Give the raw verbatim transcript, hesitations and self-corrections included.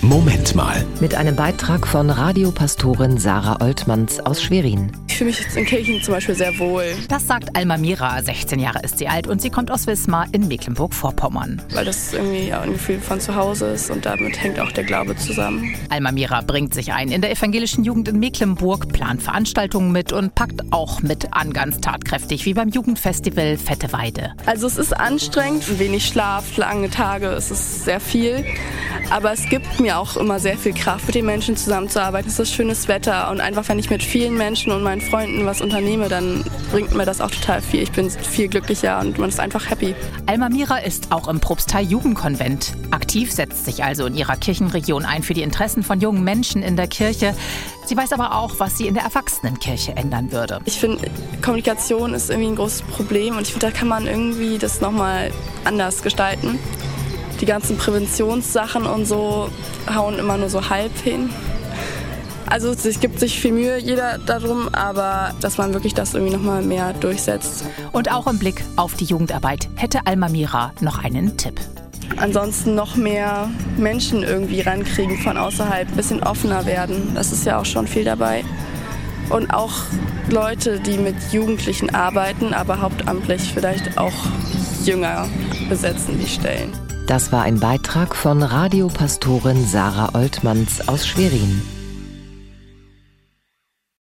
Moment mal. Mit einem Beitrag von Radiopastorin Sarah Oltmanns aus Schwerin. Ich fühle mich jetzt in Kirchen zum Beispiel sehr wohl. Das sagt Alma Mira, sechzehn Jahre ist sie alt und sie kommt aus Wismar in Mecklenburg-Vorpommern. Weil das irgendwie ein Gefühl von zu Hause ist und damit hängt auch der Glaube zusammen. Alma Mira bringt sich ein in der evangelischen Jugend in Mecklenburg, plant Veranstaltungen mit und packt auch mit an, ganz tatkräftig, wie beim Jugendfestival Fette Weide. Also es ist anstrengend, wenig Schlaf, lange Tage, es ist sehr viel. Aber es gibt mir auch immer sehr viel Kraft, mit den Menschen zusammenzuarbeiten. Es ist schönes Wetter und einfach, wenn ich mit vielen Menschen und meinen Freunden was unternehme, dann bringt mir das auch total viel. Ich bin viel glücklicher und man ist einfach happy. Alma Mira ist auch im Propstei Jugendkonvent aktiv, setzt sich also in ihrer Kirchenregion ein für die Interessen von jungen Menschen in der Kirche. Sie weiß aber auch, was sie in der Erwachsenenkirche ändern würde. Ich finde, Kommunikation ist irgendwie ein großes Problem und ich finde, da kann man irgendwie das nochmal anders gestalten. Die ganzen Präventionssachen und so hauen immer nur so halb hin. Also es gibt sich viel Mühe, jeder darum, aber dass man wirklich das irgendwie nochmal mehr durchsetzt. Und auch im Blick auf die Jugendarbeit hätte Alma Mira noch einen Tipp. Ansonsten noch mehr Menschen irgendwie rankriegen von außerhalb, ein bisschen offener werden. Das ist ja auch schon viel dabei. Und auch Leute, die mit Jugendlichen arbeiten, aber hauptamtlich vielleicht auch jünger besetzen die Stellen. Das war ein Beitrag von Radiopastorin Sarah Oltmanns aus Schwerin.